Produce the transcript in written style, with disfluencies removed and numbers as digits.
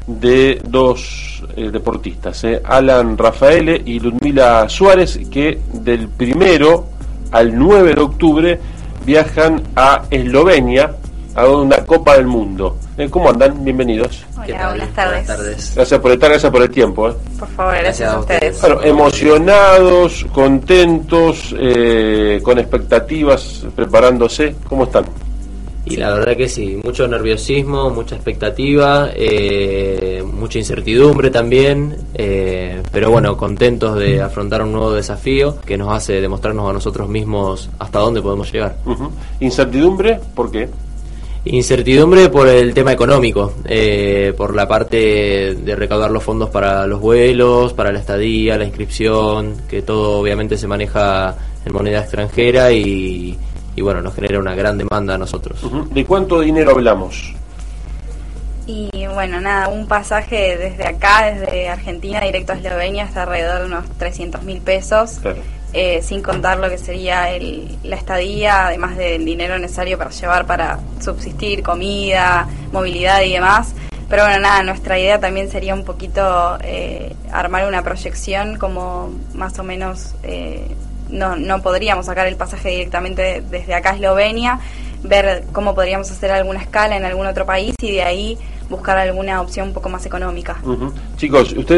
de dos deportistas, Alan Rafaele y Ludmila Suárez, que del 1 al 9 de octubre viajan a Eslovenia a una Copa del Mundo. ¿Cómo andan? Bienvenidos. Hola, buenas tardes. Gracias por estar, gracias por el tiempo. Por favor, gracias a ustedes. Bueno, emocionados, contentos, con expectativas, preparándose. ¿Cómo están? Y la verdad que sí, mucho nerviosismo, mucha expectativa, mucha incertidumbre también, pero bueno, contentos de afrontar un nuevo desafío que nos hace demostrarnos a nosotros mismos hasta dónde podemos llegar. ¿Incertidumbre? ¿Por qué? Incertidumbre por el tema económico, por la parte de recaudar los fondos para los vuelos, para la estadía, la inscripción, que todo obviamente se maneja en moneda extranjera y bueno, nos genera una gran demanda a nosotros. ¿De cuánto dinero hablamos? Y bueno, nada, un pasaje desde acá, desde Argentina directo a Eslovenia, está alrededor de unos 300.000 pesos. Claro. Sin contar lo que sería la estadía, además del dinero necesario para llevar para subsistir, comida, movilidad y demás. Pero bueno, nada, nuestra idea también sería un poquito armar una proyección como más o menos... No podríamos sacar el pasaje directamente desde acá a Eslovenia, ver cómo podríamos hacer alguna escala en algún otro país y de ahí buscar alguna opción un poco más económica. Chicos, ustedes